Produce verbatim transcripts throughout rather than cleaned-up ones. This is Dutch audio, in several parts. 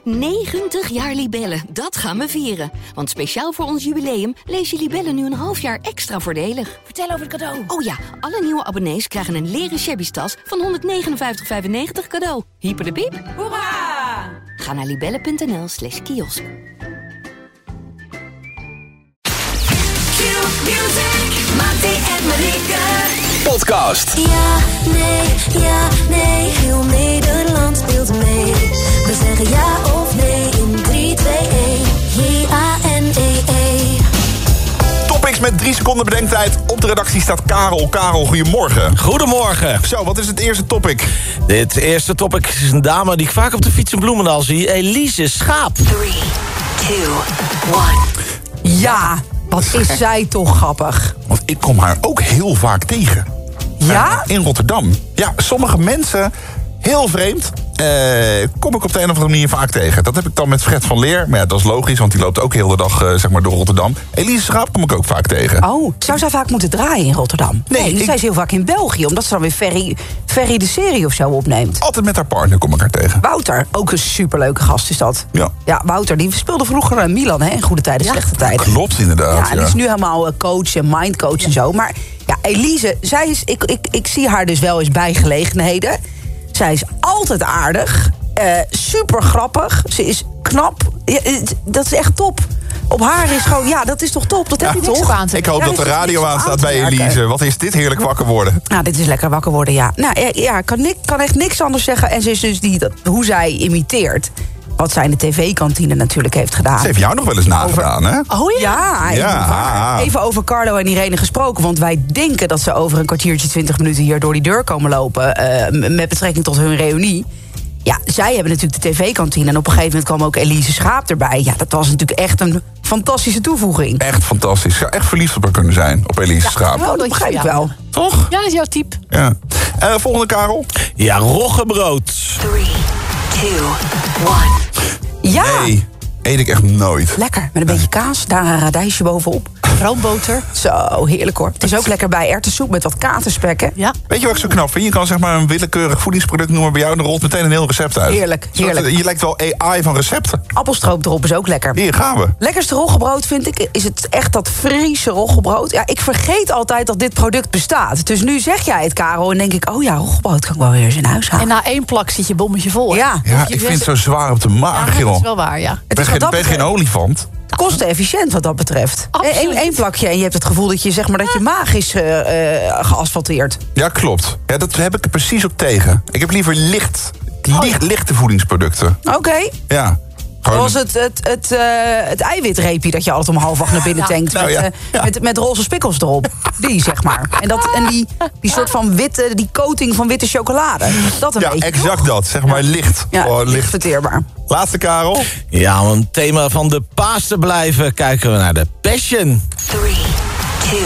negentig jaar Libellen, dat gaan we vieren. Want speciaal voor ons jubileum lees je Libellen nu een half jaar extra voordelig. Vertel over het cadeau. Oh ja, alle nieuwe abonnees krijgen een leren shabby tas van honderdnegenenvijftig vijfennegentig cadeau. Hyper de piep. Hoera! Ga naar libellen.nl slash kiosk. Q-music, Mattie en Marieke. Podcast. Ja, nee, ja, nee, heel Nederland speelt mee. We zeggen ja of nee in drie, twee, één. J A N E E. Topics met drie seconden bedenktijd. Op de redactie staat Karel. Karel, goedemorgen. Goedemorgen. Zo, wat is het eerste topic? Dit eerste topic is een dame die ik vaak op de fiets in Bloemendaal zie. Elise Schaap. drie, twee, één. Ja, wat is zij toch grappig. Want ik kom haar ook heel vaak tegen. Ja? Uh, in Rotterdam. Ja, sommige mensen, heel vreemd, uh, kom ik op de een of andere manier vaak tegen. Dat heb ik dan met Fred van Leer. Maar ja, dat is logisch, want die loopt ook heel de dag uh, zeg maar door Rotterdam. Elise Schaap kom ik ook vaak tegen. Oh, zou zij vaak moeten draaien in Rotterdam? Nee, nee ik- zij is heel vaak in België, omdat ze dan weer Ferry, Ferry de serie of zo opneemt. Altijd met haar partner kom ik haar tegen. Wouter, ook een superleuke gast is dat. Ja. Ja, Wouter, die speelde vroeger in Milan, hè, in goede tijden, slechte tijden. Klopt inderdaad. Ja, en Ja, die is nu helemaal eh, coach en mindcoach en zo. Maar ja, Elise, zij is, ik, ik, ik zie haar dus wel eens bij gelegenheden. Zij is altijd aardig, eh, super grappig, ze is knap. Ja, het- dat is echt top. Op haar is gewoon, ja, dat is toch top? Dat heb je toch? Ik hoop Ja, dat de is er radio niks aan aanstaat te bij merken. Elise. Wat is dit heerlijk wakker worden. Nou, dit is lekker wakker worden, ja. Nou, ja, ja, ik kan, nik- kan echt niks anders zeggen. En ze is dus die, dat, hoe zij imiteert. Wat zij in de tv-kantine natuurlijk heeft gedaan. Ze heeft jou nog wel eens nagedaan, hè? Oh ja? Ja, even, Ja. waar. Even over Carlo en Irene gesproken. Want wij denken dat ze over een kwartiertje, twintig minuten hier door die deur komen lopen. eh, m- met betrekking tot hun reunie. Ja, zij hebben natuurlijk de tv-kantine. En op een gegeven moment kwam ook Elise Schaap erbij. Ja, dat was natuurlijk echt een fantastische toevoeging. Echt fantastisch. Ik zou echt verliefd op haar kunnen zijn, op Elise Schaap. Oh, dat begrijp ik wel. Toch? Ja, dat is jouw type. Ja. Uh, volgende, Karel. Ja, roggebrood. drie, twee, één. Ja, Nee, eet ik echt nooit. lekker. Met een beetje kaas, daar een radijsje bovenop. Roomboter. Zo, heerlijk hoor. Het is ook lekker bij erwtensoep met wat katerspekken. Ja. Weet je wat ik zo knap vind? Je kan zeg maar een willekeurig voedingsproduct noemen bij jou... en er rolt meteen een heel recept uit. Heerlijk, Zo, heerlijk. Je lijkt wel A I van recepten. Appelstroop erop is ook lekker. Hier gaan we. Lekkerste roggebrood vind ik, is het echt dat Friese roggebrood. Ja, ik vergeet altijd dat dit product bestaat. Dus nu zeg jij het, Karel, en denk ik... oh ja, roggebrood kan ik wel weer eens in huis En halen. na één plak zit je bommetje vol. hè? Ja, Ja, je ik vind het best- zo zwaar op de Ja, maag, dat joh. is wel waar, ja. Ik het ben is geen, wat dat ben geen betreft olifant. kostenefficiënt wat dat betreft. Absoluut. Eén één plakje en je hebt het gevoel dat je, zeg maar, dat je maag is eh, eh, geasfalteerd. Ja, klopt. Ja, dat heb ik er precies op tegen. Ik heb liever licht, licht lichte voedingsproducten. Oké. Ja. Gewoon- Zoals het, het, het, eh, het eiwitreepje dat je altijd om half acht naar binnen Ja. tankt. Nou met, ja, eh, ja. met, met roze spikkels erop. Die, zeg maar. En, dat, en die, die soort van witte, die coating van witte chocolade. Dat een ja, beetje. exact dat. Zeg maar licht. Ja, Oh, licht licht. verteerbaar. Laatste, Karel. Ja, om het thema van de paas te blijven, kijken we naar de Passion. drie, twee,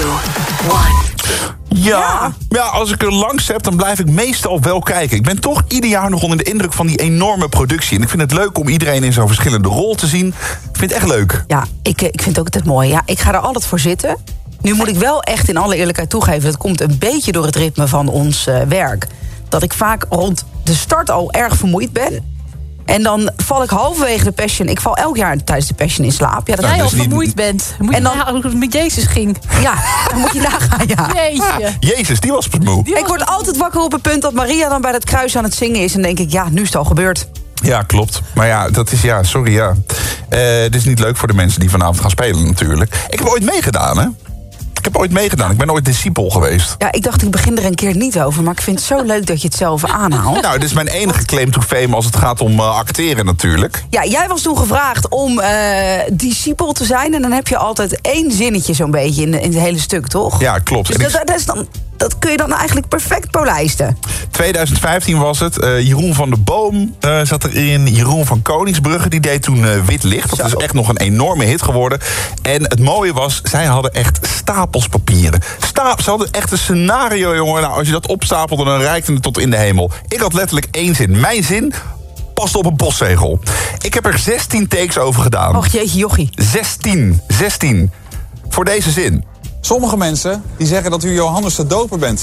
één. Ja. ja, als ik er langs heb, dan blijf ik meestal wel kijken. Ik ben toch ieder jaar nog onder de indruk van die enorme productie. En ik vind het leuk om iedereen in zo'n verschillende rol te zien. Ik vind het echt leuk. Ja, ik, eh, ik vind het ook altijd mooi. Ja, ik ga er altijd voor zitten. Nu moet ik wel echt in alle eerlijkheid toegeven... dat komt een beetje door het ritme van ons eh, werk. Dat ik vaak rond de start al erg vermoeid ben. En dan val ik halverwege de Passion. Ik val elk jaar tijdens de Passion in slaap. Ja, dat Nou, Jij al dus niet- vermoeid bent. Moet je En dan- nagaan hoe het met Jezus ging. ja, dan moet je nagaan, ja. Jeetje. Jezus, die was pas moe. Die Ik was- word altijd wakker op het punt dat Maria dan bij het kruis aan het zingen is. En denk ik, ja, nu is het al gebeurd. Ja, klopt. Maar ja, dat is ja, sorry, ja. Eh dit is niet leuk voor de mensen die vanavond gaan spelen natuurlijk. Ik heb ooit meegedaan, hè. Ik heb ooit meegedaan. Ik ben ooit discipel geweest. Ja, ik dacht, ik begin er een keer niet over. Maar ik vind het zo leuk dat je het zelf aanhaalt. Nou, dit is mijn enige claim to fame als het gaat om uh, acteren natuurlijk. Ja, jij was toen gevraagd om uh, discipel te zijn. En dan heb je altijd één zinnetje zo'n beetje in, in het hele stuk, toch? Ja, klopt. Dus En dat, ik- dat, is dan, dat kun je dan eigenlijk perfect polijsten. twintig vijftien was het. Uh, Jeroen van der Boom uh, zat erin. Jeroen van Koningsbrugge, die deed toen uh, Wit Licht. Dat Zo. is echt nog een enorme hit geworden. En het mooie was, zij hadden echt stapels papieren. Sta ze hadden echt een scenario, jongen. Nou, als je dat opstapelde, dan reikte het tot in de hemel. Ik had letterlijk één zin. Mijn zin past op een postzegel. Ik heb er zestien takes over gedaan. Och jeetje jochie. zestien. zestien. Voor deze zin. Sommige mensen die zeggen dat u Johannes de Doper bent.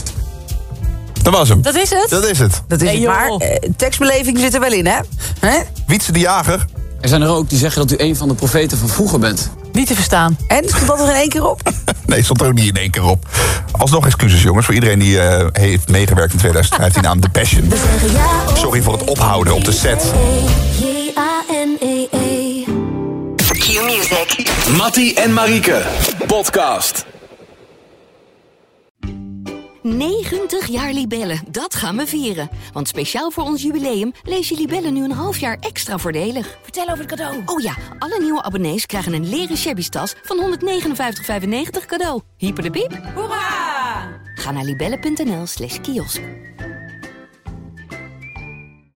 Dat was hem. Dat is het? Dat is het. Dat is Nee, het maar. joh. Eh, tekstbeleving zit er wel in, hè? Hè? Wietse de Jager. Er zijn er ook die zeggen dat u een van de profeten van vroeger bent. Niet te verstaan. En, stond dat er in één keer op? Nee, stond er ook niet in één keer op. Alsnog excuses, jongens, voor iedereen die uh, heeft meegewerkt in twintig vijftien aan The Passion. We zeggen ja of Sorry voor het ophouden op de set. J A N E E. Q-Music. Mattie en Marieke, podcast. negentig jaar Libellen, dat gaan we vieren. Want speciaal voor ons jubileum lees je Libellen nu een half jaar extra voordelig. Vertel over het cadeau. Oh ja, alle nieuwe abonnees krijgen een leren shabby tas van honderdnegenenvijftig vijfennegentig cadeau. Hyper de piep. Hoera! Ga naar libellen punt n l slash kiosk.